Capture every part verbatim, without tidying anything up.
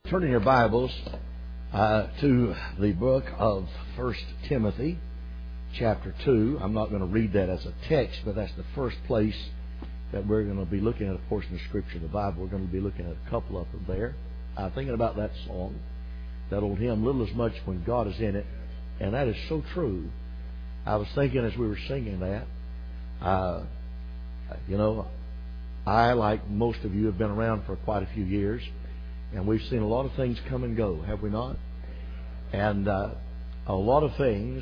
Turning your Bibles uh, to the book of First Timothy, chapter two. I'm not going to read that as a text, but that's the first place that we're going to be looking at a portion of Scripture in the Bible. We're going to be looking at a couple of them there. I'm thinking about that song, that old hymn, Little as Much When God is in It, and that is so true. I was thinking as we were singing that, uh, you know, I, like most of you, have been around for quite a few years. And we've seen a lot of things come and go, have we not? And uh, a lot of things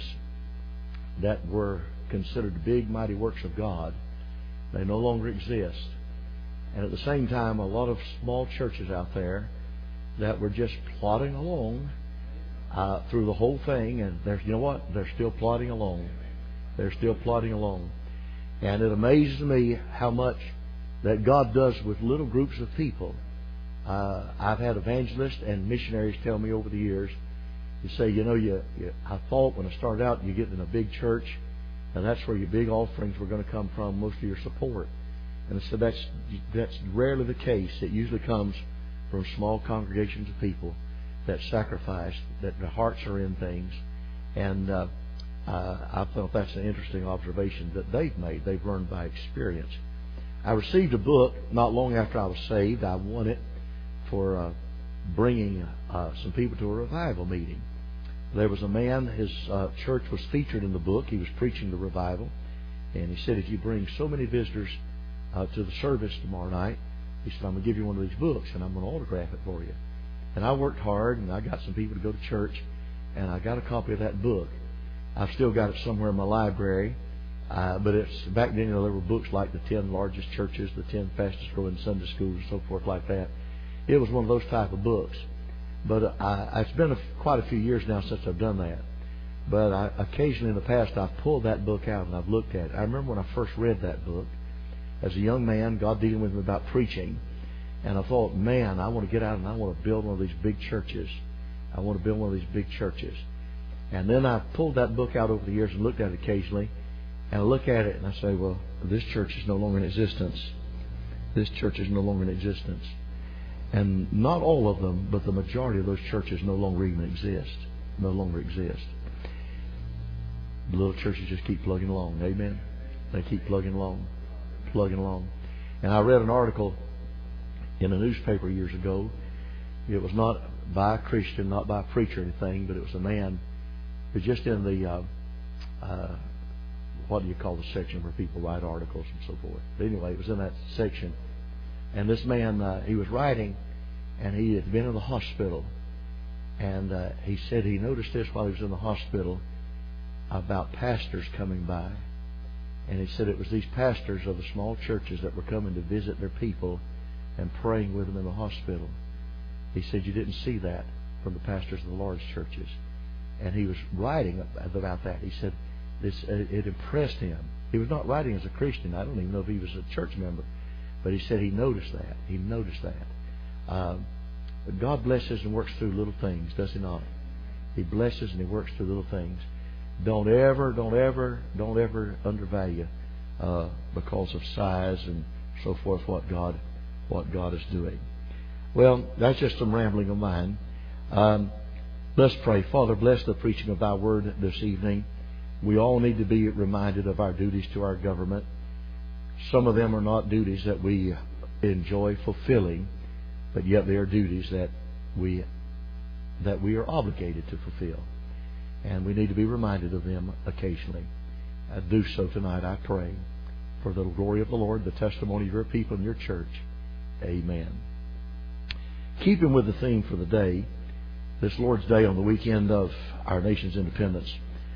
that were considered big, mighty works of God, they no longer exist. And at the same time, a lot of small churches out there that were just plodding along uh, through the whole thing. And they're, you know what? They're still plodding along. They're still plodding along. And it amazes me how much that God does with little groups of people. Uh, I've had evangelists and missionaries tell me over the years, you say, you know, you, you I thought when I started out, you get in a big church, and that's where your big offerings were going to come from, most of your support. And I said, that's, that's rarely the case. It usually comes from small congregations of people that sacrifice, that their hearts are in things. And uh, uh, I thought that's an interesting observation that they've made. They've learned by experience. I received a book not long after I was saved. I won it for uh, bringing uh, some people to a revival meeting. There was a man, his uh, church was featured in the book. He was preaching the revival. And he said, if you bring so many visitors uh, to the service tomorrow night, he said, I'm going to give you one of these books and I'm going to autograph it for you. And I worked hard and I got some people to go to church and I got a copy of that book. I've still got it somewhere in my library. Uh, but it's back then, you know, there were books like the ten largest churches, the ten fastest growing Sunday schools and so forth like that. It was one of those type of books. But I, it's been a, quite a few years now since I've done that. But I, occasionally in the past I've pulled that book out and I've looked at it. I remember when I first read that book as a young man, God dealing with me about preaching. And I thought, man, I want to get out and I want to build one of these big churches. I want to build one of these big churches. And then I pulled that book out over the years and looked at it occasionally. And I look at it and I say, well, this church is no longer in existence. This church is no longer in existence. And not all of them, but the majority of those churches no longer even exist. No longer exist. The little churches just keep plugging along. Amen? They keep plugging along. Plugging along. And I read an article in a newspaper years ago. It was not by a Christian, not by a preacher or anything, but it was a man who just in the, uh, uh, what do you call the section where people write articles and so forth. But anyway, it was in that section. And this man, uh, he was writing, and he had been in the hospital. And uh, he said he noticed this while he was in the hospital about pastors coming by. And he said it was these pastors of the small churches that were coming to visit their people and praying with them in the hospital. He said you didn't see that from the pastors of the large churches. And he was writing about that. He said this, it impressed him. He was not writing as a Christian. I don't even know if he was a church member. But he said he noticed that. He noticed that. Uh, God blesses and works through little things, does He not? He blesses and He works through little things. Don't ever, don't ever, don't ever undervalue uh, because of size and so forth what God, what God is doing. Well, that's just some rambling of mine. Um, let's pray. Father, bless the preaching of Thy Word this evening. We all need to be reminded of our duties to our government. Some of them are not duties that we enjoy fulfilling, but yet they are duties that we that we are obligated to fulfill. And we need to be reminded of them occasionally. I do so tonight, I pray, for the glory of the Lord, the testimony of your people and your church. Amen. Keeping with the theme for the day, this Lord's Day on the weekend of our nation's independence,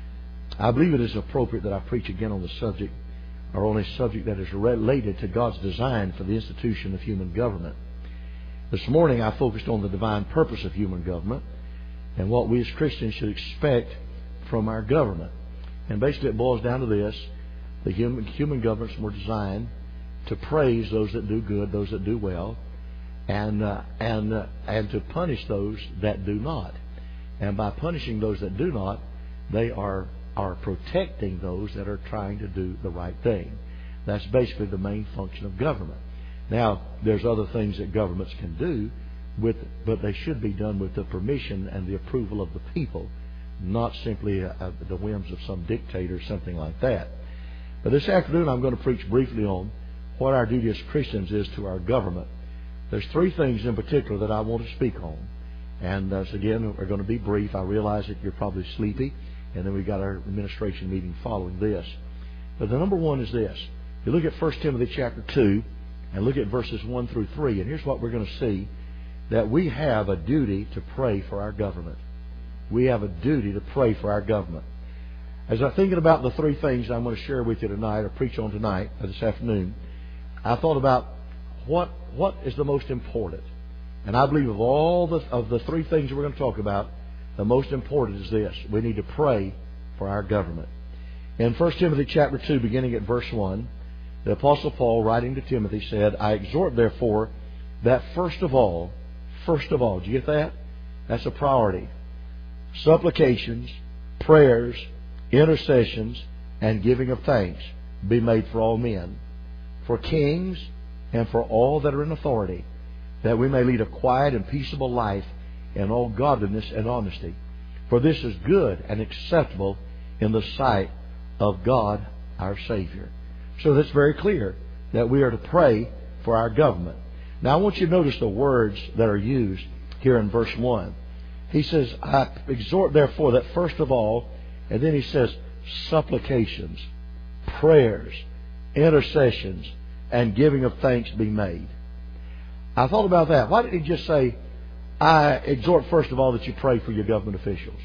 I believe it is appropriate that I preach again on the subject or on a subject that is related to God's design for the institution of human government. This morning I focused on the divine purpose of human government and what we as Christians should expect from our government. And basically it boils down to this. The human, human governments were designed to praise those that do good, those that do well, and, uh, and, uh, and to punish those that do not. And by punishing those that do not, they are are protecting those that are trying to do the right thing. That's basically the main function of government. Now, there's other things that governments can do, with, but they should be done with the permission and the approval of the people, not simply uh, the whims of some dictator or something like that. But this afternoon I'm going to preach briefly on what our duty as Christians is to our government. There's three things in particular that I want to speak on. And uh, so again, we're going to be brief. I realize that you're probably sleepy, and then we've got our administration meeting following this. But the number one is this. You look at First Timothy chapter two and look at verses one through three, and here's what we're going to see, that we have a duty to pray for our government. We have a duty to pray for our government. As I'm thinking about the three things I'm going to share with you tonight, or preach on tonight, or this afternoon, I thought about what what is the most important. And I believe of all the of the three things we're going to talk about, the most important is this. We need to pray for our government. In First Timothy chapter two, beginning at verse one, the Apostle Paul, writing to Timothy, said, I exhort therefore that first of all, first of all, do you get that? That's a priority. Supplications, prayers, intercessions, and giving of thanks be made for all men, for kings, and for all that are in authority, that we may lead a quiet and peaceable life in all godliness and honesty. For this is good and acceptable in the sight of God our Savior. So that's very clear that we are to pray for our government. Now I want you to notice the words that are used here in verse one. He says, I exhort therefore that first of all, and then he says, supplications, prayers, intercessions, and giving of thanks be made. I thought about that. Why didn't he just say, I exhort first of all that you pray for your government officials?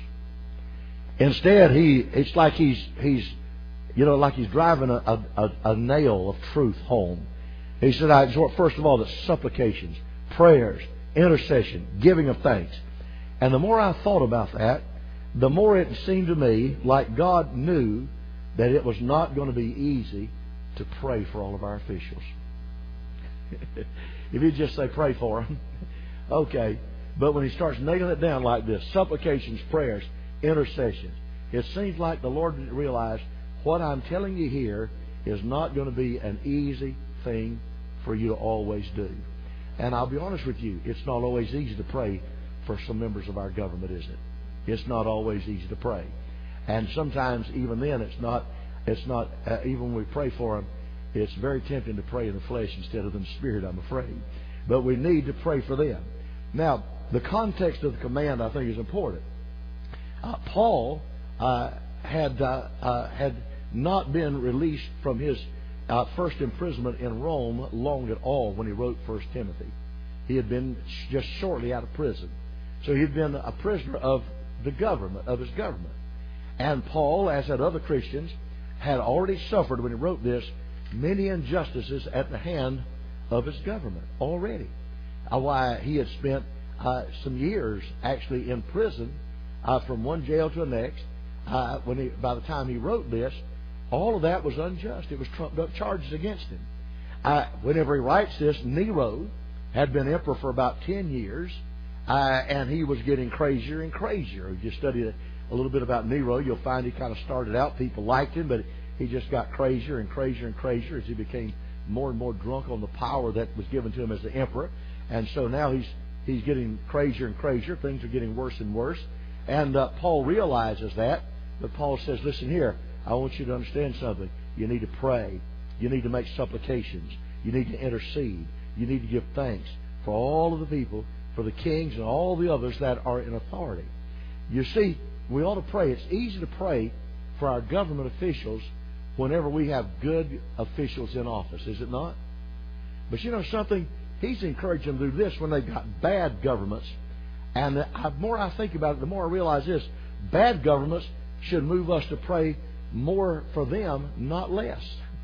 Instead, he it's like he's he's you know like he's driving a, a, a nail of truth home. He said, I exhort first of all that supplications, prayers, intercession, giving of thanks. And the more I thought about that, the more it seemed to me like God knew that it was not going to be easy to pray for all of our officials. If you just say pray for them, okay. But when he starts nailing it down like this, supplications, prayers, intercessions, it seems like the Lord didn't realize what I'm telling you here is not going to be an easy thing for you to always do. And I'll be honest with you, it's not always easy to pray for some members of our government, is it? It's not always easy to pray. And sometimes even then it's not, it's not uh, even when we pray for them, it's very tempting to pray in the flesh instead of in the spirit, I'm afraid. But we need to pray for them. Now, the context of the command, I think, is important. Uh, Paul uh, had uh, uh, had not been released from his uh, first imprisonment in Rome long at all when he wrote First Timothy. He had been just shortly out of prison. So he had been a prisoner of the government, of his government. And Paul, as had other Christians, had already suffered, when he wrote this, many injustices at the hand of his government already. Uh, why he had spent uh, some years actually in prison, uh, from one jail to the next. Uh, when he, by the time he wrote this, all of that was unjust. It was trumped up charges against him. Uh, whenever he writes this, Nero had been emperor for about ten years, uh, and he was getting crazier and crazier. If you study a, a little bit about Nero, you'll find he kind of started out, people liked him, but he just got crazier and crazier and crazier as he became more and more drunk on the power that was given to him as the emperor. And so now he's he's getting crazier and crazier. Things are getting worse and worse. And uh, Paul realizes that. But Paul says, listen here, I want you to understand something. You need to pray. You need to make supplications. You need to intercede. You need to give thanks for all of the people, for the kings and all the others that are in authority. You see, we ought to pray. It's easy to pray for our government officials whenever we have good officials in office, is it not? But you know something? He's encouraged them to do this when they've got bad governments. And the more I think about it, the more I realize this. Bad governments should move us to pray more for them, not less.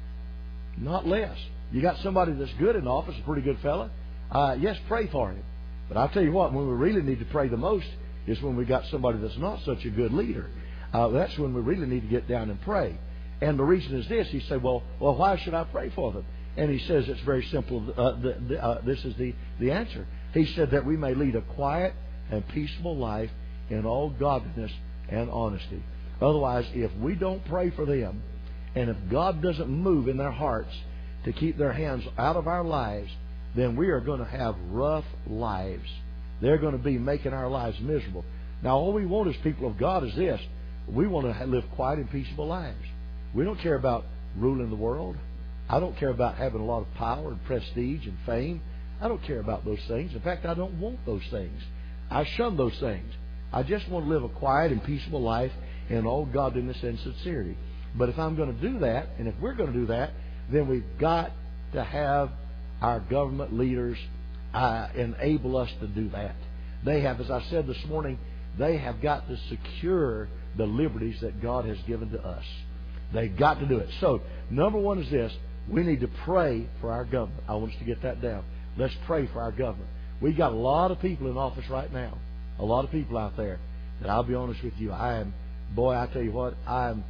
Not less. You got somebody that's good in office, a pretty good fella. Uh, yes, pray for him. But I'll tell you what, when we really need to pray the most is when we got somebody that's not such a good leader. Uh, that's when we really need to get down and pray. And the reason is this. He said, well, well, why should I pray for them? And he says it's very simple. Uh, the, the, uh, this is the, the answer. He said that we may lead a quiet and peaceable life in all godliness and honesty. Otherwise, if we don't pray for them, and if God doesn't move in their hearts to keep their hands out of our lives, then we are going to have rough lives. They're going to be making our lives miserable. Now, all we want as people of God is this. We want to live quiet and peaceable lives. We don't care about ruling the world. I don't care about having a lot of power and prestige and fame. I don't care about those things. In fact, I don't want those things. I shun those things. I just want to live a quiet and peaceable life in all godliness and sincerity. But if I'm going to do that, and if we're going to do that, then we've got to have our government leaders uh, enable us to do that. They have, as I said this morning, they have got to secure the liberties that God has given to us. They've got to do it. So, number one is this. We need to pray for our government. I want us to get that down. Let's pray for our government. We've got a lot of people in office right now. A lot of people out there that I'll be honest with you, I am, boy, I tell you what, I'm,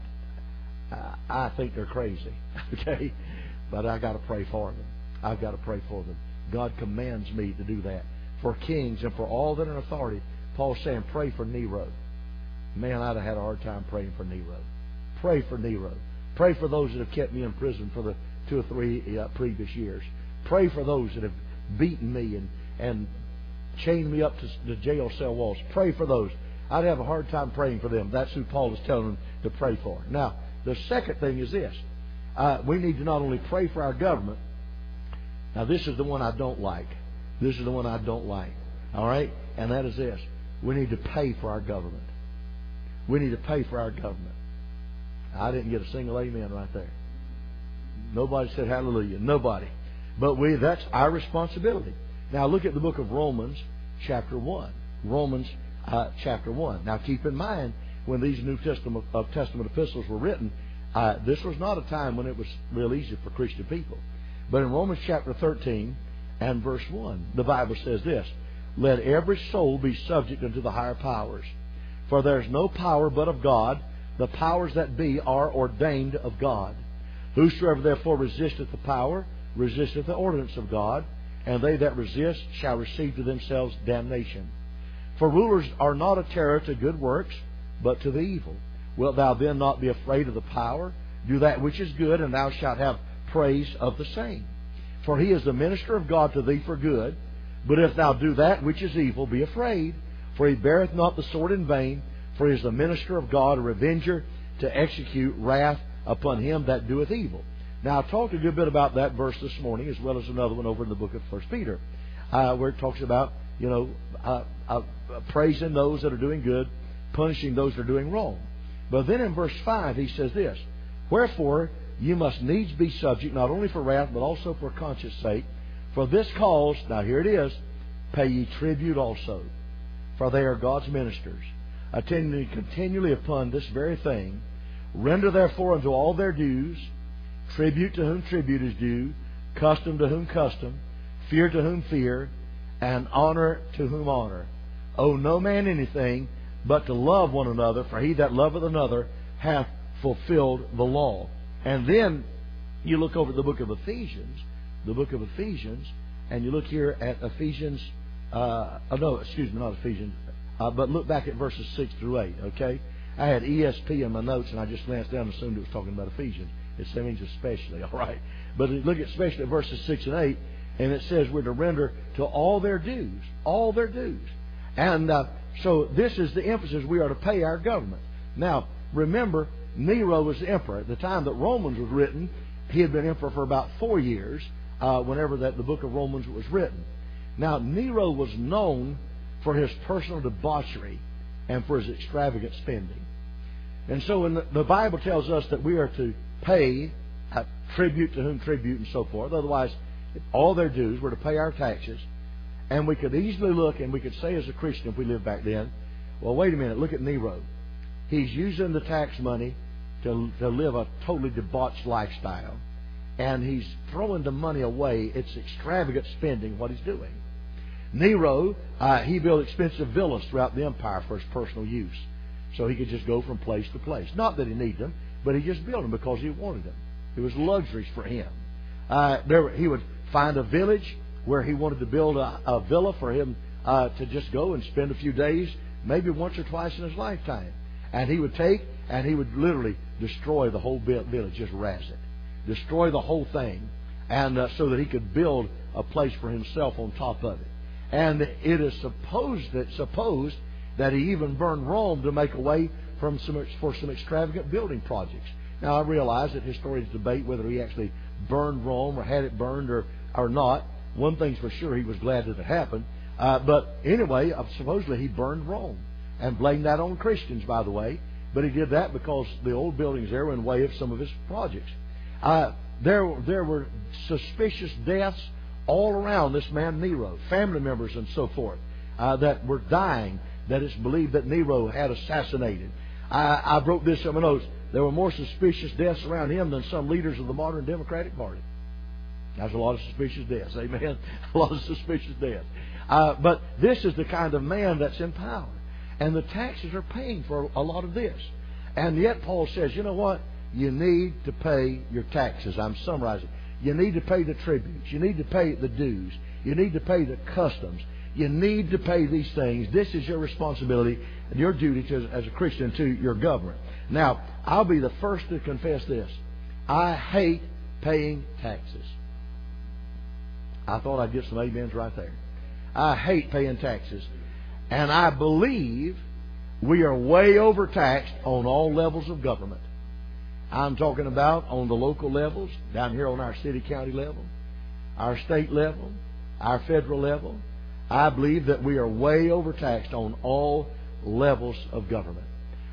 I think they're crazy. Okay? But I got to pray for them. I've got to pray for them. God commands me to do that. For kings and for all that are in authority, Paul's saying, pray for Nero. Man, I'd have had a hard time praying for Nero. Pray for Nero. Pray for those that have kept me in prison for the two or three uh, previous years. Pray for those that have beaten me and, and chained me up to the jail cell walls. Pray for those. I'd have a hard time praying for them. That's who Paul is telling them to pray for. Now, the second thing is this. Uh, we need to not only pray for our government. Now, this is the one I don't like. This is the one I don't like. All right? And that is this. We need to pay for our government. We need to pay for our government. I didn't get a single amen right there. Nobody said hallelujah. Nobody. But we that's our responsibility. Now look at the book of Romans chapter one. Romans uh, chapter one. Now keep in mind, when these New Testament, uh, Testament epistles were written, uh, this was not a time when it was real easy for Christian people. But in Romans chapter thirteen and verse one, the Bible says this, let every soul be subject unto the higher powers. For there is no power but of God. The powers that be are ordained of God. Whosoever therefore resisteth the power, resisteth the ordinance of God, and they that resist shall receive to themselves damnation. For rulers are not a terror to good works, but to the evil. Wilt thou then not be afraid of the power? Do that which is good, and thou shalt have praise of the same. For he is the minister of God to thee for good. But if thou do that which is evil, be afraid. For he beareth not the sword in vain. For he is the minister of God, a revenger, to execute wrath upon him that doeth evil. Now, I talked a good bit about that verse this morning, as well as another one over in the book of First Peter, uh, where it talks about, you know, uh, uh, praising those that are doing good, punishing those that are doing wrong. But then in verse five, he says this, wherefore you must needs be subject, not only for wrath, but also for conscience sake. For this cause, now here it is, pay ye tribute also, for they are God's ministers, attending continually upon this very thing. Render therefore unto all their dues, tribute to whom tribute is due, custom to whom custom, fear to whom fear, and honor to whom honor. Owe no man anything but to love one another, for he that loveth another hath fulfilled the law. And then you look over the book of Ephesians, the book of Ephesians, and you look here at Ephesians, uh, oh no, excuse me, not Ephesians, uh, but look back at verses six through eight, okay? I had E S P in my notes, and I just glanced down and assumed it was talking about Ephesians. It means especially, all right. But look at especially at verses six and eight, and it says we're to render to all their dues, all their dues. And uh, so this is the emphasis. We are to pay our government. Now, remember, Nero was the emperor. At the time that Romans was written, he had been emperor for about four years uh, whenever that the book of Romans was written. Now, Nero was known for his personal debauchery and for his extravagant spending. And so when the, the Bible tells us that we are to pay uh, tribute to whom tribute and so forth, otherwise all their dues, we're to pay our taxes, and we could easily look and we could say as a Christian if we lived back then, well, wait a minute, look at Nero. He's using the tax money to, to live a totally debauched lifestyle, and he's throwing the money away. It's extravagant spending what he's doing. Nero, uh, he built expensive villas throughout the empire for his personal use, so he could just go from place to place. Not that he needed them, but he just built them because he wanted them. It was luxuries for him. Uh, there, he would find a village where he wanted to build a, a villa for him uh, to just go and spend a few days, maybe once or twice in his lifetime. And he would take and he would literally destroy the whole village, just razz it, destroy the whole thing, and uh, so that he could build a place for himself on top of it. And it is supposed that supposed that he even burned Rome to make a way from some, for some extravagant building projects. Now, I realize that historians debate whether he actually burned Rome or had it burned or, or not. One thing's for sure, he was glad that it happened. Uh, but anyway, uh, supposedly he burned Rome and blamed that on Christians, by the way. But he did that because the old buildings there were in the way of some of his projects. Uh, there, there were suspicious deaths all around this man Nero, family members and so forth, uh, that were dying, that it's believed that Nero had assassinated. I, I wrote this in my notes. There were more suspicious deaths around him than some leaders of the modern Democratic Party. That's a lot of suspicious deaths, amen? A lot of suspicious deaths. Uh, but this is the kind of man that's in power. And the taxes are paying for a lot of this. And yet Paul says, you know what? You need to pay your taxes. I'm summarizing. You need to pay the tributes. You need to pay the dues. You need to pay the customs. You need to pay these things. This is your responsibility and your duty to, as a Christian to your government. Now, I'll be the first to confess this. I hate paying taxes. I thought I'd get some amens right there. I hate paying taxes. And I believe we are way overtaxed on all levels of government. I'm talking about on the local levels, down here on our city, county level, our state level, our federal level. I believe that we are way overtaxed on all levels of government.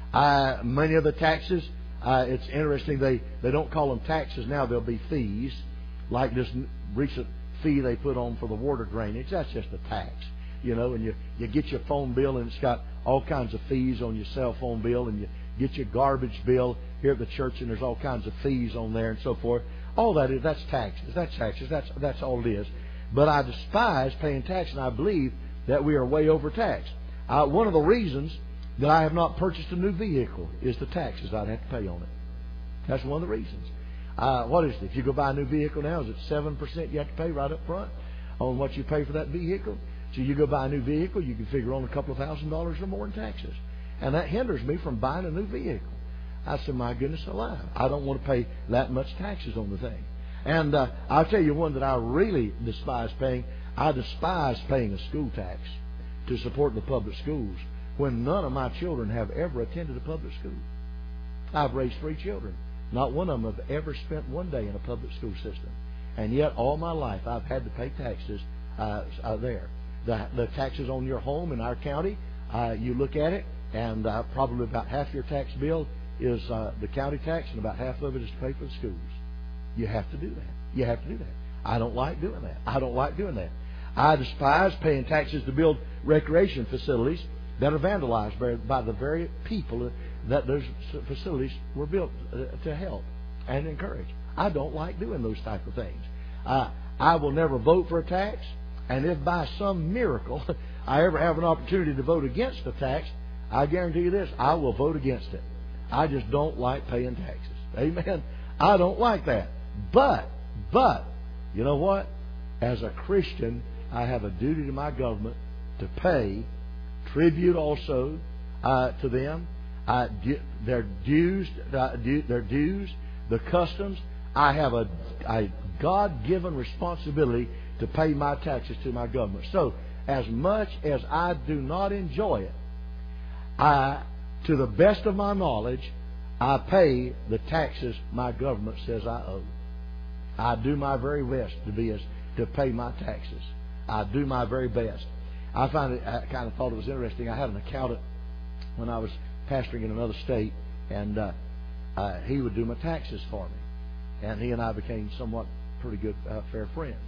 I, many of the taxes, uh, it's interesting, they, they don't call them taxes now, they'll be fees, like this recent fee they put on for the water drainage. That's just a tax, you know, and you, you get your phone bill and it's got all kinds of fees on your cell phone bill, and you get your garbage bill here at the church and there's all kinds of fees on there and so forth. All that is, that's taxes, that's taxes, that's, that's all it is. But I despise paying tax, and I believe that we are way overtaxed. Uh, one of the reasons that I have not purchased a new vehicle is the taxes I'd have to pay on it. That's one of the reasons. Uh, what is it? If you go buy a new vehicle now, is it seven percent you have to pay right up front on what you pay for that vehicle? So you go buy a new vehicle, you can figure on a couple of thousand dollars or more in taxes. And that hinders me from buying a new vehicle. I said, my goodness alive, I don't want to pay that much taxes on the thing. And uh, I'll tell you one that I really despise paying. I despise paying a school tax to support the public schools when none of my children have ever attended a public school. I've raised three children. Not one of them have ever spent one day in a public school system. And yet all my life I've had to pay taxes uh, uh, there. The, the taxes on your home in our county, uh, you look at it, and uh, probably about half your tax bill is uh, the county tax, and about half of it is to pay for the schools. You have to do that. You have to do that. I don't like doing that. I don't like doing that. I despise paying taxes to build recreation facilities that are vandalized by, by the very people that those facilities were built to help and encourage. I don't like doing those type of things. Uh, I will never vote for a tax, and if by some miracle I ever have an opportunity to vote against a tax, I guarantee you this, I will vote against it. I just don't like paying taxes. Amen? I don't like that. But, but, you know what? As a Christian, I have a duty to my government to pay tribute also uh, to them. Uh, du- their dues, uh, du- their dues, the customs. I have a, a God-given responsibility to pay my taxes to my government. So, as much as I do not enjoy it, I, to the best of my knowledge, I pay the taxes my government says I owe. I do my very best to be as to pay my taxes. I do my very best. I find it. I kind of thought it was interesting. I had an accountant when I was pastoring in another state, and uh, uh, he would do my taxes for me. And he and I became somewhat pretty good, uh, fair friends.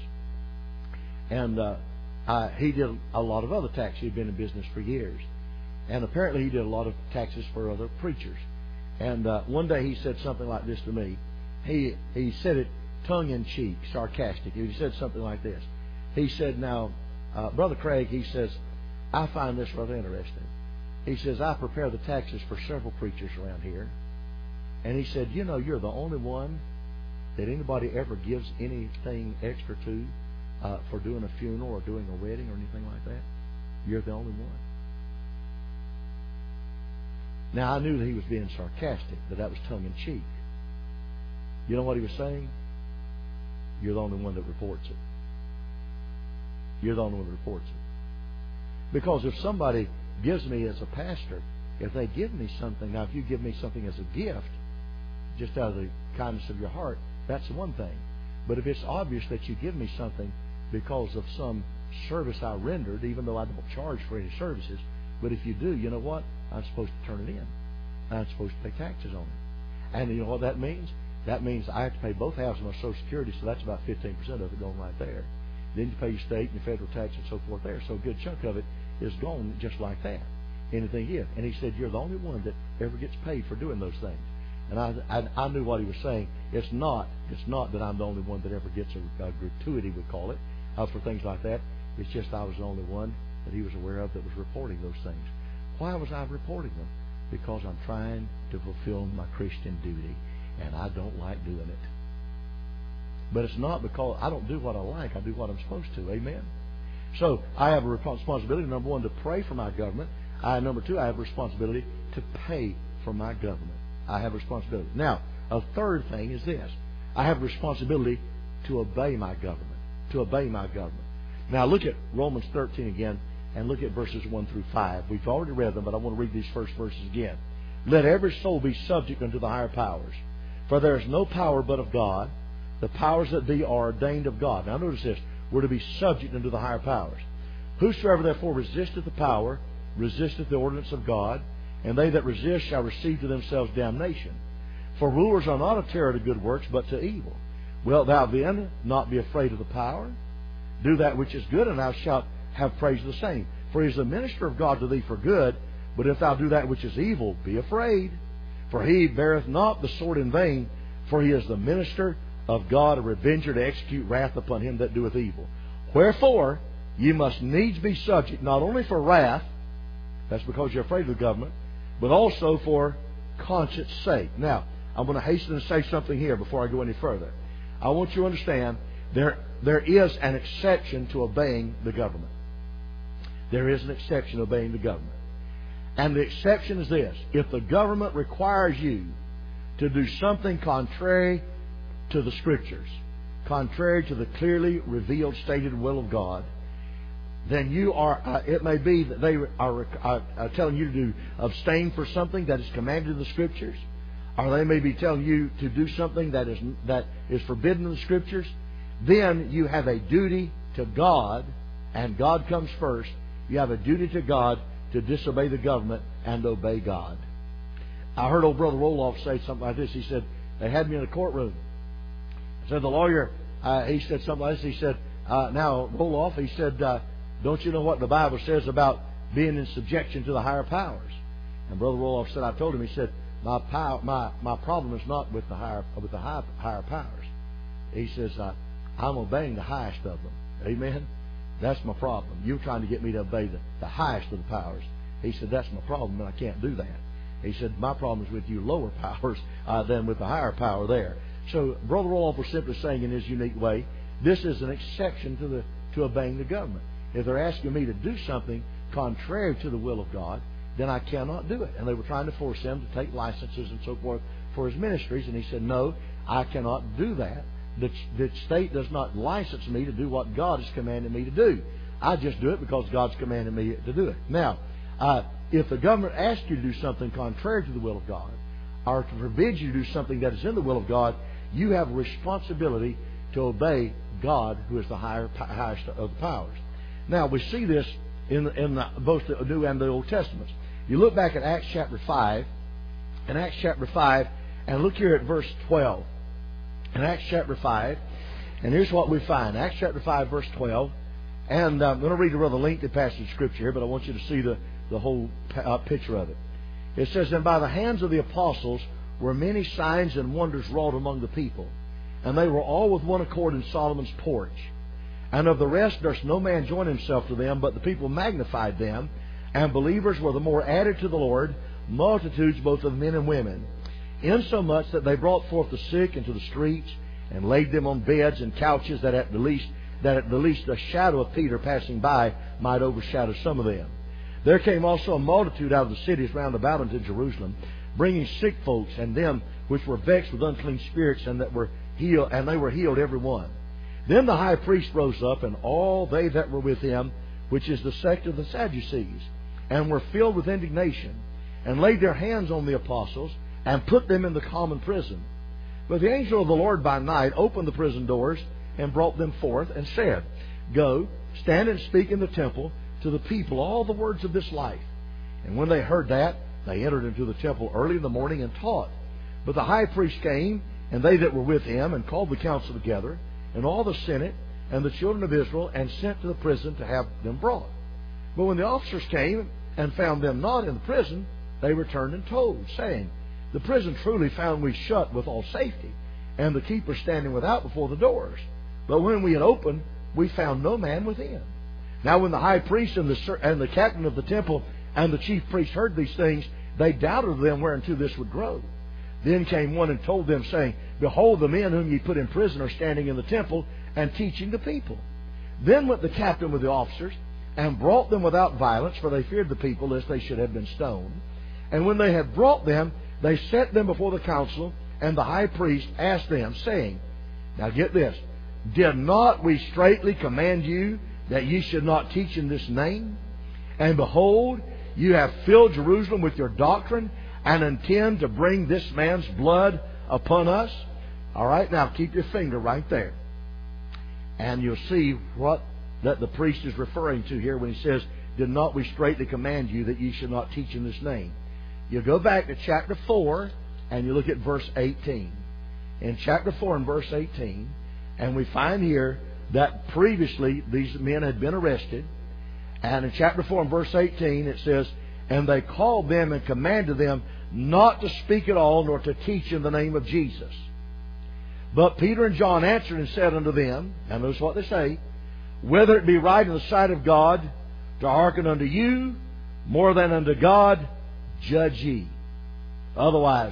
And uh, uh, he did a lot of other taxes. He'd been in business for years, and apparently he did a lot of taxes for other preachers. And uh, one day he said something like this to me. He he said it tongue-in-cheek, sarcastic. He said something like this. He said, now, uh, Brother Craig, he says, I find this rather interesting. He says, I prepare the taxes for several preachers around here. And he said, you know, you're the only one that anybody ever gives anything extra to uh, for doing a funeral or doing a wedding or anything like that. You're the only one. Now, I knew that he was being sarcastic, but that was tongue-in-cheek. You know what he was saying? You're the only one that reports it. You're the only one that reports it. Because if somebody gives me as a pastor, if they give me something, now if you give me something as a gift, just out of the kindness of your heart, that's one thing. But if it's obvious that you give me something because of some service I rendered, even though I don't charge for any services, but if you do, you know what? I'm supposed to turn it in. I'm supposed to pay taxes on it. And you know what that means? That means I have to pay both halves of my Social Security, so that's about fifteen percent of it going right there. Then you pay your state and your federal tax and so forth there. So a good chunk of it is gone just like that. Anything you give. And he said, you're the only one that ever gets paid for doing those things. And I, I, I knew what he was saying. It's not, it's not that I'm the only one that ever gets a, a gratuity, we call it, uh, for things like that. It's just I was the only one that he was aware of that was reporting those things. Why was I reporting them? Because I'm trying to fulfill my Christian duty, and I don't like doing it. But it's not because I don't do what I like. I do what I'm supposed to. Amen? So I have a responsibility, number one, to pray for my government. I, number two, I have a responsibility to pay for my government. I have a responsibility. Now, a third thing is this. I have a responsibility to obey my government. To obey my government. Now, look at Romans thirteen again, and look at verses one through five. We've already read them, but I want to read these first verses again. Let every soul be subject unto the higher powers. For there is no power but of God. The powers that be are ordained of God. Now, notice this. We're to be subject unto the higher powers. Whosoever therefore resisteth the power, resisteth the ordinance of God, and they that resist shall receive to themselves damnation. For rulers are not a terror to good works, but to evil. Wilt thou then not be afraid of the power? Do that which is good, and thou shalt have praise of the same. For he is the minister of God to thee for good, but if thou do that which is evil, be afraid. For he beareth not the sword in vain, for he is the minister of God, a revenger to execute wrath upon him that doeth evil. Wherefore, ye must needs be subject, not only for wrath, that's because you're afraid of the government, but also for conscience sake. Now, I'm going to hasten to say something here before I go any further. I want you to understand there, there is an exception to obeying the government. There is an exception to obeying the government. And the exception is this. If the government requires you to do something contrary to the Scriptures, contrary to the clearly revealed, stated will of God, then you are, uh, it may be that they are uh, uh, telling you to abstain for something that is commanded in the Scriptures, or they may be telling you to do something that is that is forbidden in the Scriptures. Then you have a duty to God, and God comes first. You have a duty to God to disobey the government and obey God. I heard old Brother Roloff say something like this. He said, they had me in a courtroom. I said, the lawyer, uh, he said something like this. He said, uh, now, Roloff, he said, uh, don't you know what the Bible says about being in subjection to the higher powers? And Brother Roloff said, I told him, he said, my power, my, my problem is not with the higher with the high, higher powers. He says, uh, I'm obeying the highest of them. Amen? That's my problem. You're trying to get me to obey the, the highest of the powers. He said, that's my problem, and I can't do that. He said, my problem is with you lower powers uh, than with the higher power there. So Brother Roloff was simply saying in his unique way, this is an exception to the to obeying the government. If they're asking me to do something contrary to the will of God, then I cannot do it. And they were trying to force him to take licenses and so forth for his ministries. And he said, no, I cannot do that. The, the state does not license me to do what God has commanded me to do. I just do it because God's commanded me to do it. Now, uh, if the government asks you to do something contrary to the will of God, or to forbid you to do something that is in the will of God, you have a responsibility to obey God, who is the higher, highest of the powers. Now, we see this in, in the, both the New and the Old Testaments. You look back at Acts chapter five, in Acts chapter five, and look here at verse twelve. In Acts chapter five, and here's what we find. Acts chapter five, verse twelve, and I'm going to read a rather lengthy passage of Scripture here, but I want you to see the, the whole uh, picture of it. It says, and by the hands of the apostles were many signs and wonders wrought among the people, and they were all with one accord in Solomon's porch. And of the rest durst no man join himself to them, but the people magnified them, and believers were the more added to the Lord, multitudes both of men and women, insomuch that they brought forth the sick into the streets, and laid them on beds and couches, that at the least that at the least the shadow of Peter passing by might overshadow some of them. There came also a multitude out of the cities round about unto Jerusalem, bringing sick folks, and them which were vexed with unclean spirits, and that were healed, and they were healed every one. Then the high priest rose up, and all they that were with him, which is the sect of the Sadducees, and were filled with indignation, and laid their hands on the apostles, and put them in the common prison. But the angel of the Lord by night opened the prison doors, and brought them forth, and said, Go, stand and speak in the temple to the people all the words of this life. And when they heard that, they entered into the temple early in the morning and taught. But the high priest came, and they that were with him, and called the council together, and all the senate, and the children of Israel, and sent to the prison to have them brought. But when the officers came and found them not in the prison, they returned and told, saying, The prison truly found we shut with all safety, and the keeper standing without before the doors. But when we had opened, we found no man within. Now when the high priest and the, and the captain of the temple and the chief priest heard these things, they doubted of them whereunto this would grow. Then came one and told them, saying, Behold, the men whom ye put in prison are standing in the temple, and teaching the people. Then went the captain with the officers, and brought them without violence, for they feared the people, lest they should have been stoned. And when they had brought them, they set them before the council, and the high priest asked them, saying, Now get this, Did not we straitly command you that ye should not teach in this name? And behold, you have filled Jerusalem with your doctrine, and intend to bring this man's blood upon us? All right, now keep your finger right there. And you'll see what that the priest is referring to here when he says, Did not we straitly command you that ye should not teach in this name? You go back to chapter four, and you look at verse eighteen. In chapter four and verse eighteen, and we find here that previously these men had been arrested. And in chapter four and verse eighteen it says, And they called them and commanded them not to speak at all, nor to teach in the name of Jesus. But Peter and John answered and said unto them, and notice what they say, Whether it be right in the sight of God to hearken unto you more than unto God, judge ye. Otherwise,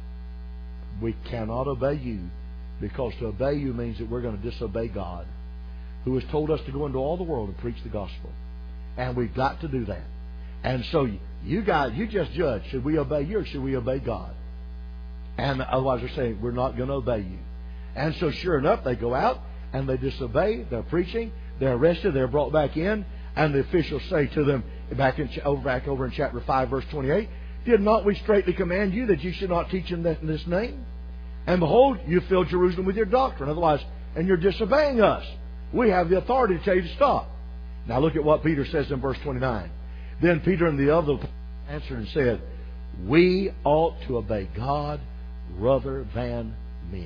we cannot obey you, because to obey you means that we're going to disobey God, who has told us to go into all the world and preach the gospel. And we've got to do that. And so you guys, you just judge. Should we obey you or should we obey God? And otherwise they're saying, we're not going to obey you. And so sure enough, they go out and they disobey. They're preaching. They're arrested. They're brought back in. And the officials say to them, back, in, over, back over in chapter five, verse twenty-eight, Did not we straitly command you that you should not teach in this name? And behold, you filled Jerusalem with your doctrine. Otherwise, and you're disobeying us. We have the authority to tell you to stop. Now look at what Peter says in verse twenty-nine. Then Peter and the other answered and said, We ought to obey God rather than men.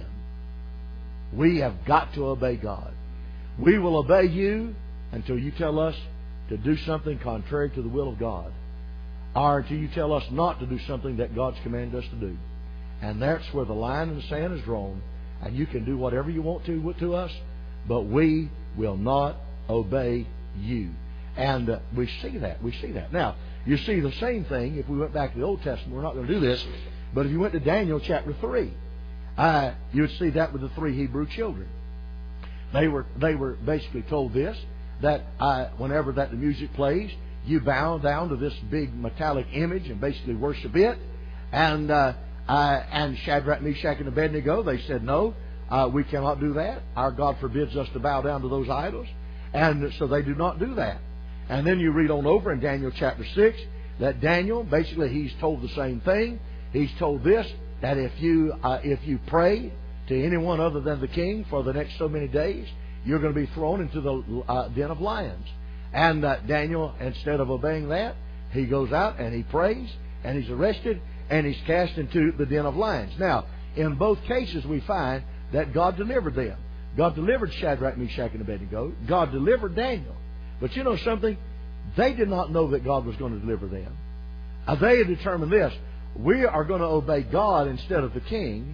We have got to obey God. We will obey you until you tell us to do something contrary to the will of God, or until you tell us not to do something that God's commanded us to do. And that's where the line in the sand is drawn, and you can do whatever you want to to us, but we will not obey you. And uh, we see that. We see that. Now, you see the same thing if we went back to the Old Testament. We're not going to do this, but if you went to Daniel chapter three, uh, you would see that with the three Hebrew children. They were they were basically told this, that uh, whenever that the music plays, you bow down to this big metallic image and basically worship it. And uh, uh, and Shadrach, Meshach, and Abednego, they said, no, uh, we cannot do that. Our God forbids us to bow down to those idols. And so they do not do that. And then you read on over in Daniel chapter six that Daniel, basically he's told the same thing. He's told this, that if you uh, if you pray to anyone other than the king for the next so many days, you're going to be thrown into the uh, den of lions. And uh, Daniel, instead of obeying that, he goes out and he prays, and he's arrested, and he's cast into the den of lions. Now, in both cases we find that God delivered them. God delivered Shadrach, Meshach, and Abednego. God delivered Daniel. But you know something? They did not know that God was going to deliver them. Uh, they had determined this. We are going to obey God instead of the king.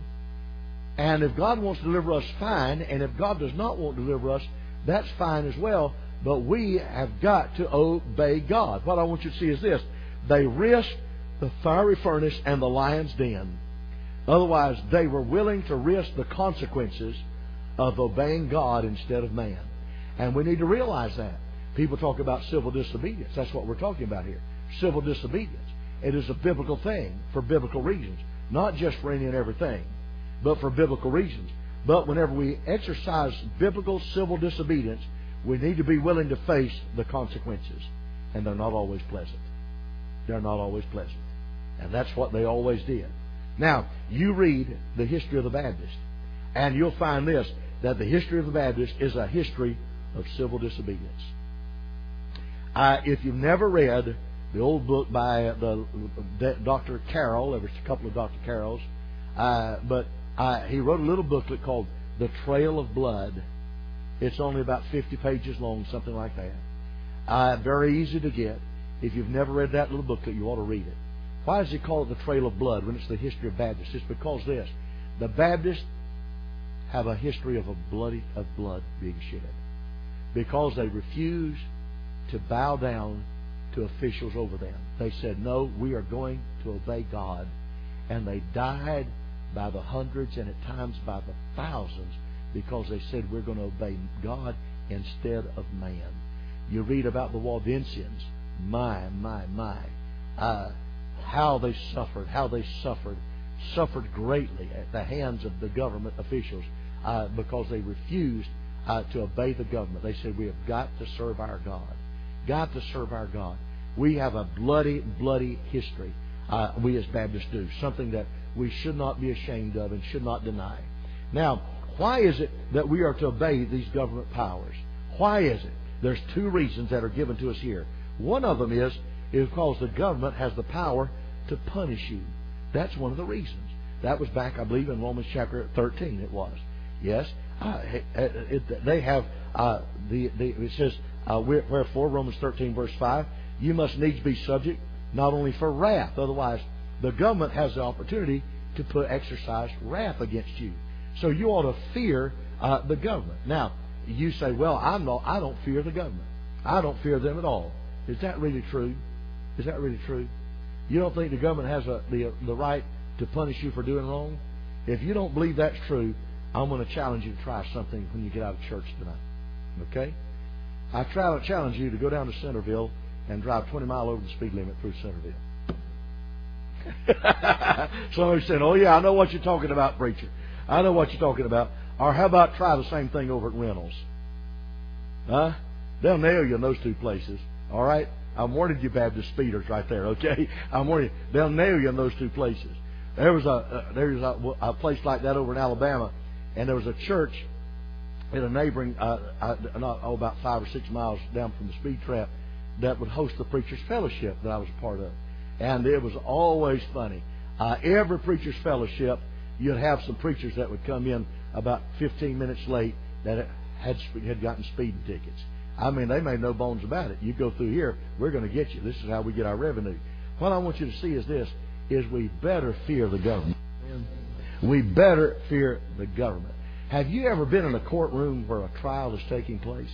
And if God wants to deliver us, fine. And if God does not want to deliver us, that's fine as well. But we have got to obey God. What I want you to see is this. They risked the fiery furnace and the lion's den. Otherwise, they were willing to risk the consequences of obeying God instead of man. And we need to realize that. People talk about civil disobedience. That's what we're talking about here. Civil disobedience. It is a biblical thing for biblical reasons. Not just for any and everything, but for biblical reasons. But whenever we exercise biblical civil disobedience, we need to be willing to face the consequences. And they're not always pleasant. They're not always pleasant. And that's what they always did. Now, you read the history of the Baptist, and you'll find this, that the history of the Baptist is a history of civil disobedience. Uh, if you've never read the old book by the, the Doctor Carroll, there was a couple of Doctor Carrolls, uh, but uh, he wrote a little booklet called The Trail of Blood. It's only about fifty pages long, something like that. Uh, very easy to get. If you've never read that little booklet, you ought to read it. Why does he call it the Trail of Blood when it's the history of Baptists? It's because this. The Baptists have a history of a bloody of blood being shed. Because they refused to bow down to officials over them. They said, no, we are going to obey God. And they died by the hundreds and at times by the thousands because they said we're going to obey God instead of man. You read about the Waldensians. My, my, my. Uh, how they suffered, how they suffered, suffered greatly at the hands of the government officials uh, because they refused uh, to obey the government. They said, we have got to serve our God. Got to serve our God. We have a bloody, bloody history, uh, we as Baptists do. Something that we should not be ashamed of and should not deny. Now, why is it that we are to obey these government powers? Why is it? There's two reasons that are given to us here. One of them is, is because the government has the power to punish you. That's one of the reasons. That was back, I believe, in Romans chapter thirteen. It was. Yes, uh, it, it, they have uh, the, the. It says, uh, wherefore, Romans thirteen, verse five, you must needs be subject not only for wrath. Otherwise, the government has the opportunity to put exercise wrath against you. So you ought to fear uh, the government. Now, you say, well, I'm not. I don't fear the government. I don't fear them at all. Is that really true? Is that really true? You don't think the government has a, the the right to punish you for doing wrong? If you don't believe that's true, I'm going to challenge you to try something when you get out of church tonight. Okay? I try to challenge you to go down to Centerville and drive twenty miles over the speed limit through Centerville. Somebody said, oh yeah, I know what you're talking about, preacher. I know what you're talking about. Or how about try the same thing over at Reynolds? Huh? They'll nail you in those two places. All right? I'm warning you, Baptist speeders, right there. Okay? I'm warning you. They'll nail you in those two places. There was a uh, there was a, a place like that over in Alabama, and there was a church in a neighboring, uh, uh, not oh, about five or six miles down from the speed trap, that would host the preachers' fellowship that I was a part of, and it was always funny. Uh, every preachers' fellowship, you'd have some preachers that would come in about fifteen minutes late that had had gotten speeding tickets. I mean, they made no bones about it. You go through here, we're going to get you. This is how we get our revenue. What I want you to see is this, is we better fear the government. We better fear the government. Have you ever been in a courtroom where a trial is taking place?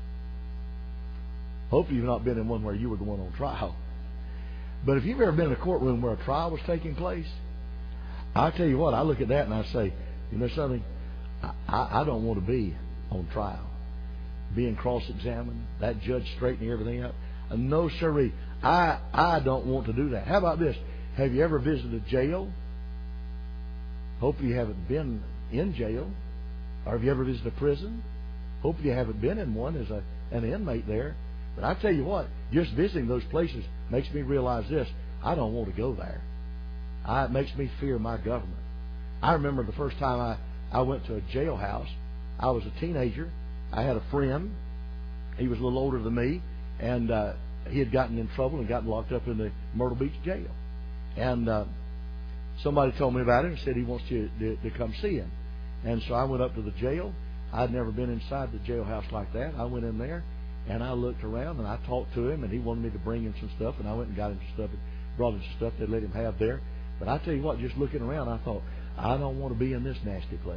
Hopefully you've not been in one where you were the one on trial. But if you've ever been in a courtroom where a trial was taking place, I'll tell you what, I look at that and I say, you know something? I, I, I don't want to be on trial. Being cross-examined, that judge straightening everything up. Uh, no, sirree. I, I don't want to do that. How about this? Have you ever visited a jail? Hopefully you haven't been in jail. Or have you ever visited a prison? Hopefully you haven't been in one as a, an inmate there. But I tell you what, just visiting those places makes me realize this. I don't want to go there. I, it makes me fear my government. I remember the first time I, I went to a jailhouse. I was a teenager. I had a friend. He was a little older than me, and uh, he had gotten in trouble and gotten locked up in the Myrtle Beach jail. And uh, somebody told me about it and said he wants you to, to come see him. And so I went up to the jail. I'd never been inside the jailhouse like that. I went in there, and I looked around, and I talked to him, and he wanted me to bring him some stuff, and I went and got him some stuff and brought him some stuff they let him have there. But I tell you what, just looking around, I thought, I don't want to be in this nasty place.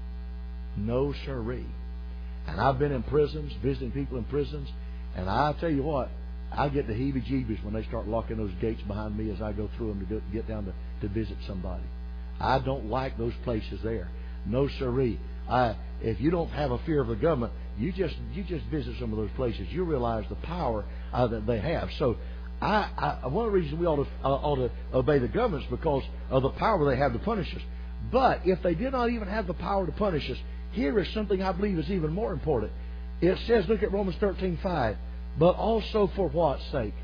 No sirree. And I've been in prisons, visiting people in prisons, and I tell you what, I get the heebie-jeebies when they start locking those gates behind me as I go through them to go, get down to, to visit somebody. I don't like those places there. No sirree. I, if you don't have a fear of the government, you just you just visit some of those places. You realize the power uh, that they have. So, I, I one of the reasons we ought to uh, ought to obey the government is because of the power they have to punish us. But if they did not even have the power to punish us, here is something I believe is even more important. It says, look at Romans thirteen five. But also for what sake?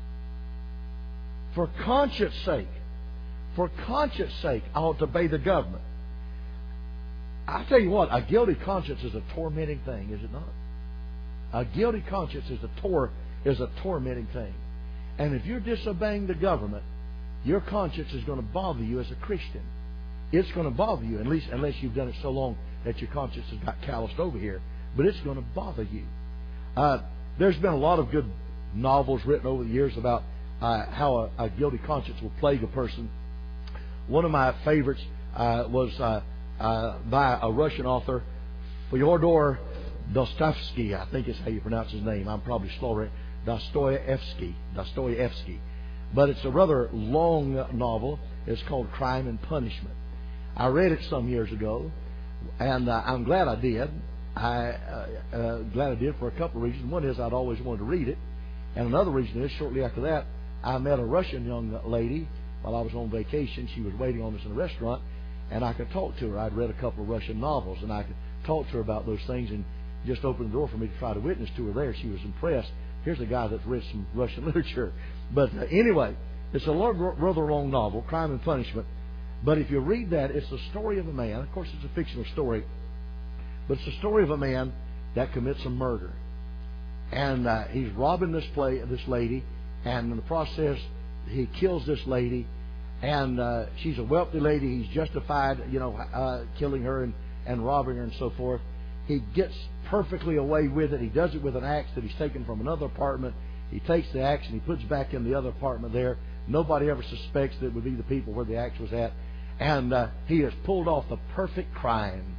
For conscience sake. For conscience sake, I ought to obey the government. I tell you what, a guilty conscience is a tormenting thing, is it not? A guilty conscience is a tor is a tormenting thing. And if you're disobeying the government, your conscience is going to bother you as a Christian. It's going to bother you, at least unless you've done it so long that your conscience has got calloused over here. But it's going to bother you. Uh, there's been a lot of good novels written over the years about uh, how a, a guilty conscience will plague a person. One of my favorites uh, was uh, uh, by a Russian author, Fyodor Dostoevsky, I think is how you pronounce his name. I'm probably slaughtering Dostoevsky. Dostoevsky. But it's a rather long novel. It's called Crime and Punishment. I read it some years ago, and uh, I'm glad I did. I uh, uh, glad I did for a couple of reasons. One is I'd always wanted to read it, and another reason is shortly after that I met a Russian young lady while I was on vacation. She was waiting on us in a restaurant, and I could talk to her. I'd read a couple of Russian novels, and I could talk to her about those things, and just opened the door for me to try to witness to her there. She was impressed. Here's a guy that's read some Russian literature. But uh, anyway, it's a rather long novel, Crime and Punishment. But if you read that, it's the story of a man. Of course, it's a fictional story. But it's the story of a man that commits a murder. And uh, he's robbing this play, this lady. And in the process, he kills this lady. And uh, she's a wealthy lady. He's justified, you know, uh, killing her and, and robbing her and so forth. He gets perfectly away with it. He does it with an axe that he's taken from another apartment. He takes the axe and he puts back in the other apartment there. Nobody ever suspects that it would be the people where the axe was at. And uh, he has pulled off the perfect crime.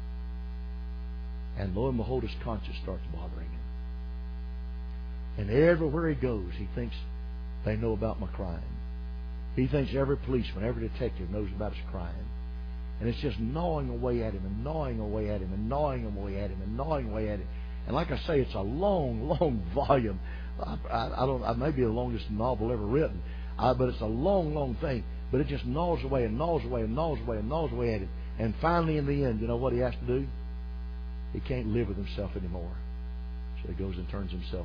And lo and behold, his conscience starts bothering him. And everywhere he goes, he thinks they know about my crime. He thinks every policeman, every detective knows about his crime. And it's just gnawing away at him and gnawing away at him and gnawing away at him and gnawing away at him. And like I say, it's a long, long volume. I, I, I don't. I may be the longest novel ever written, uh, but it's a long, long thing. But it just gnaws away and gnaws away and gnaws away and gnaws away at him. And finally, in the end, you know what he has to do? He can't live with himself anymore. So he goes and turns himself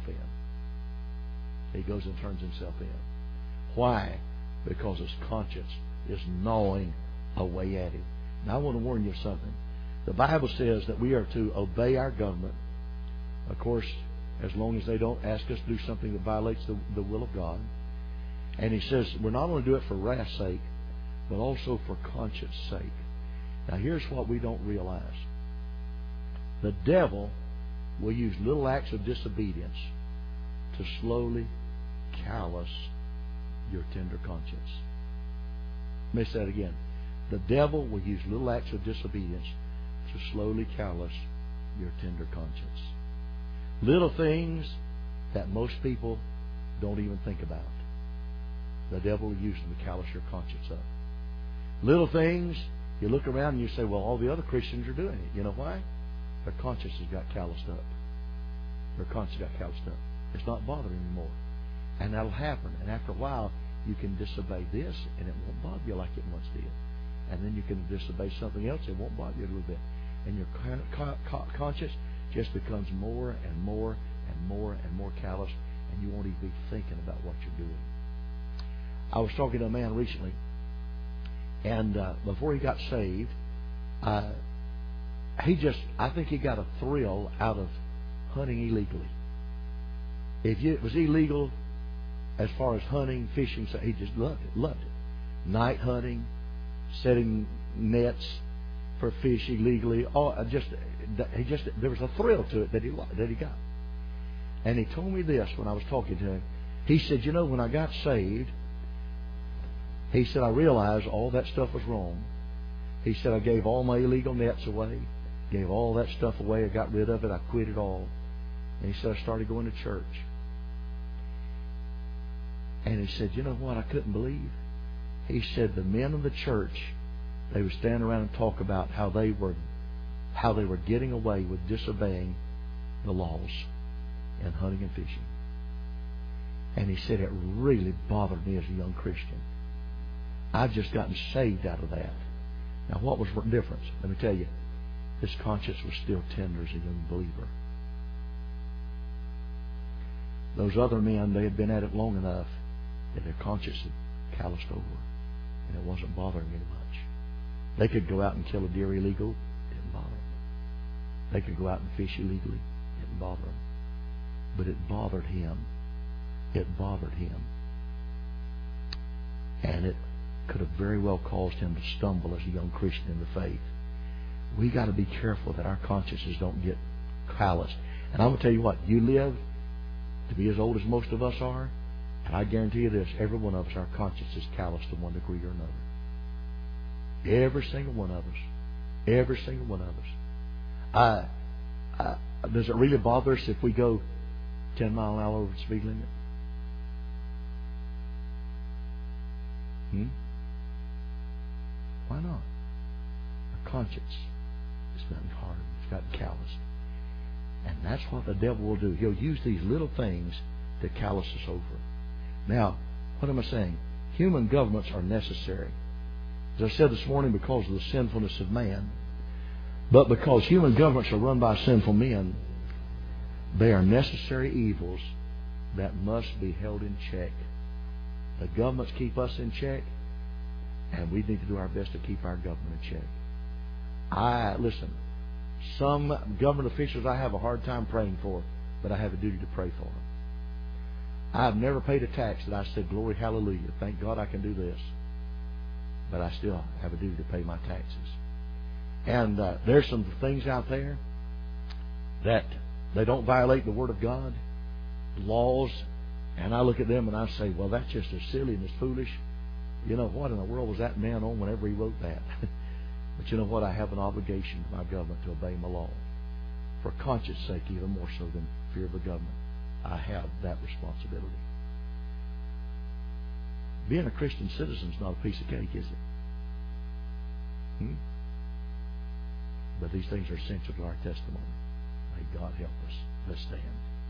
in. He goes and turns himself in. Why? Because his conscience is gnawing away at him. Now, I want to warn you of something. The Bible says that we are to obey our government, of course, as long as they don't ask us to do something that violates the, the will of God. And he says we're not going to do it for wrath's sake, but also for conscience sake. Now, here's what we don't realize. The devil will use little acts of disobedience to slowly callous your tender conscience. Let me say that again. The devil will use little acts of disobedience to slowly callous your tender conscience. Little things that most people don't even think about. The devil will use them to callous your conscience up. Little things, you look around and you say, well, all the other Christians are doing it. You know why? Their conscience has got calloused up. Their conscience got calloused up. It's not bothering anymore. And that'll happen. And after a while, you can disobey this, and it won't bother you like it once did. And then you can disobey something else, it won't bother you a little bit. And your conscience just becomes more and more and more and more callous, and you won't even be thinking about what you're doing. I was talking to a man recently, and uh, before he got saved, uh, he just, I think he got a thrill out of hunting illegally. If you, it was illegal as far as hunting, fishing, so he just loved it, loved it. Night hunting, setting nets for fish illegally, all just he just there was a thrill to it that he that he got. And he told me this when I was talking to him. He said, you know, when I got saved, he said, I realized all that stuff was wrong. He said, I gave all my illegal nets away, gave all that stuff away, I got rid of it, I quit it all. And he said, I started going to church. And he said, you know what I couldn't believe? He said the men of the church, they would stand around and talk about how they were how they were getting away with disobeying the laws and hunting and fishing. And he said it really bothered me as a young Christian. I've just gotten saved out of that. Now, what was the difference? Let me tell you. His conscience was still tender as a young believer. Those other men, they had been at it long enough that their conscience had calloused over, and it wasn't bothering them much. They could go out and kill a deer illegal, didn't bother them. They could go out and fish illegally, didn't bother them. But it bothered him. It bothered him. And it could have very well caused him to stumble as a young Christian in the faith. We got to be careful that our consciences don't get calloused. And I'm going to tell you what, you live to be as old as most of us are, and I guarantee you this, every one of us, our conscience is calloused to one degree or another. Every single one of us. Every single one of us. I, I, does it really bother us if we go ten mile an hour over the speed limit? Hmm? Why not? Our conscience has gotten hard. It's gotten calloused. And that's what the devil will do. He'll use these little things to callous us over. Now, what am I saying? Human governments are necessary. As I said this morning, because of the sinfulness of man. But because human governments are run by sinful men, they are necessary evils that must be held in check. The governments keep us in check, and we need to do our best to keep our government in check. I, listen, some government officials I have a hard time praying for, but I have a duty to pray for them. I've never paid a tax that I said, glory, hallelujah, thank God I can do this. But I still have a duty to pay my taxes. And uh, there's some things out there that they don't violate the Word of God, laws, and I look at them and I say, well, that's just as silly and as foolish. You know, what in the world was that man on whenever he wrote that? But you know what? I have an obligation to my government to obey my law. For conscience sake, even more so than fear of the government. I have that responsibility. Being a Christian citizen is not a piece of cake, is it? Hmm? But these things are essential to our testimony. May God help us. Let's stand.